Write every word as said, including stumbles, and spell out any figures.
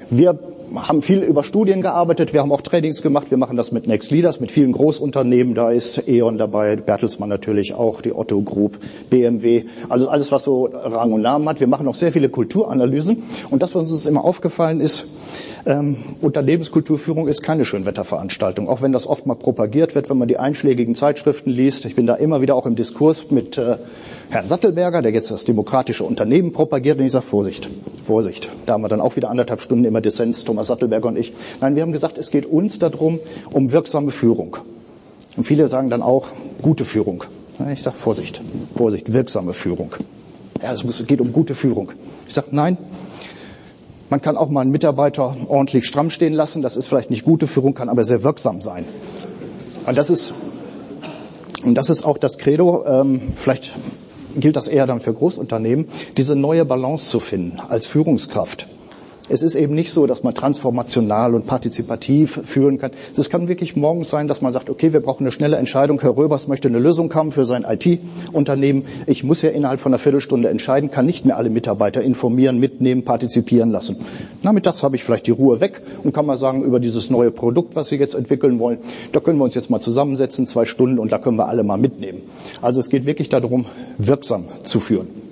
Wir haben viel über Studien gearbeitet, wir haben auch Trainings gemacht, wir machen das mit Next Leaders, mit vielen Großunternehmen, da ist E.ON dabei, Bertelsmann natürlich auch, die Otto Group, B M W, also alles, was so Rang und Namen hat. Wir machen auch sehr viele Kulturanalysen und das, was uns immer aufgefallen ist, ähm, Unternehmenskulturführung ist keine Schönwetterveranstaltung, auch wenn das oft mal propagiert wird, wenn man die einschlägigen Zeitschriften liest. Ich bin da immer wieder auch im Diskurs mit äh, Herrn Sattelberger, der jetzt das demokratische Unternehmen propagiert, und ich sage, Vorsicht, Vorsicht. Da haben wir dann auch wieder anderthalb Stunden immer Dissens, Thomas Sattelberger und ich. Nein, wir haben gesagt, es geht uns darum, um wirksame Führung. Und viele sagen dann auch, gute Führung. Ich sage, Vorsicht, Vorsicht, wirksame Führung. Ja, es, muss, es geht um gute Führung. Ich sage, nein, man kann auch mal einen Mitarbeiter ordentlich stramm stehen lassen. Das ist vielleicht nicht gute Führung, kann aber sehr wirksam sein. Und das ist, und das ist auch das Credo, ähm, vielleicht gilt das eher dann für Großunternehmen, diese neue Balance zu finden als Führungskraft. Es ist eben nicht so, dass man transformational und partizipativ führen kann. Es kann wirklich morgens sein, dass man sagt, okay, wir brauchen eine schnelle Entscheidung. Herr Röbers möchte eine Lösung haben für sein I T-Unternehmen. Ich muss ja innerhalb von einer Viertelstunde entscheiden, kann nicht mehr alle Mitarbeiter informieren, mitnehmen, partizipieren lassen. Nachmittags habe ich vielleicht die Ruhe weg und kann mal sagen, über dieses neue Produkt, was wir jetzt entwickeln wollen, da können wir uns jetzt mal zusammensetzen, zwei Stunden, und da können wir alle mal mitnehmen. Also es geht wirklich darum, wirksam zu führen.